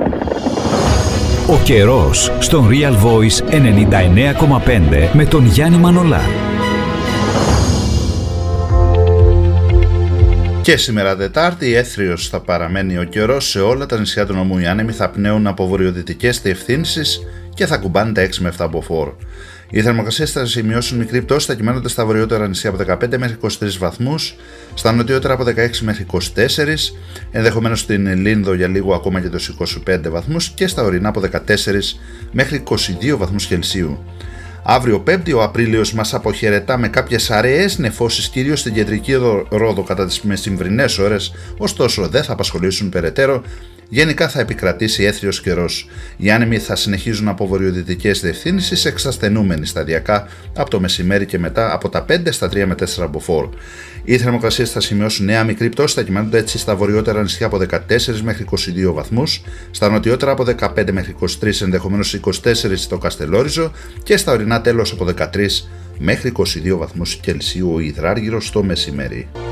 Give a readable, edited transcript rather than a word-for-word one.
Ο καιρός στον Real Voice 99,5 με τον Γιάννη Μανολά. Και σήμερα Τετάρτη, έθριος θα παραμένει ο καιρός σε όλα τα νησιά του νομού. Οι άνεμοι θα πνέουν από βορειοδυτικές διευθύνσεις και θα κουμπάνε τα 6 με 7 μποφόρ. Οι θερμοκρασίες θα σημειώσουν μικρή πτώση, θα κυμαίνονται στα βορειότερα νησιά από 15 μέχρι 23 βαθμούς, στα νοτιότερα από 16 μέχρι 24, ενδεχομένως στην Λίνδο για λίγο ακόμα και τους 25 βαθμούς και στα ορεινά από 14 μέχρι 22 βαθμούς Κελσίου. Αύριο Πέμπτη ο Απρίλιος μας αποχαιρετά με κάποιες αραιές νεφώσεις κυρίως στην κεντρική Ρόδο κατά τις μεσημβρινές ώρες, ωστόσο δεν θα απασχολήσουν περαιτέρω. Γενικά θα επικρατήσει έθριος καιρός. Οι άνεμοι θα συνεχίζουν από βορειοδυτικές διευθύνσεις, εξασθενούμενοι σταδιακά από το μεσημέρι και μετά από τα 5 στα 3 με 4 μποφόρ. Οι θερμοκρασίες θα σημειώσουν νέα μικρή πτώση, θα κυμαίνονται έτσι στα βορειότερα νησιά από 14 μέχρι 22 βαθμούς, στα νοτιότερα από 15 μέχρι 23, ενδεχομένως 24 στο Καστελόριζο και στα ορεινά τέλος από 13 μέχρι 22 βαθμούς Κελσίου ο υδράργυρος το μεσημέρι.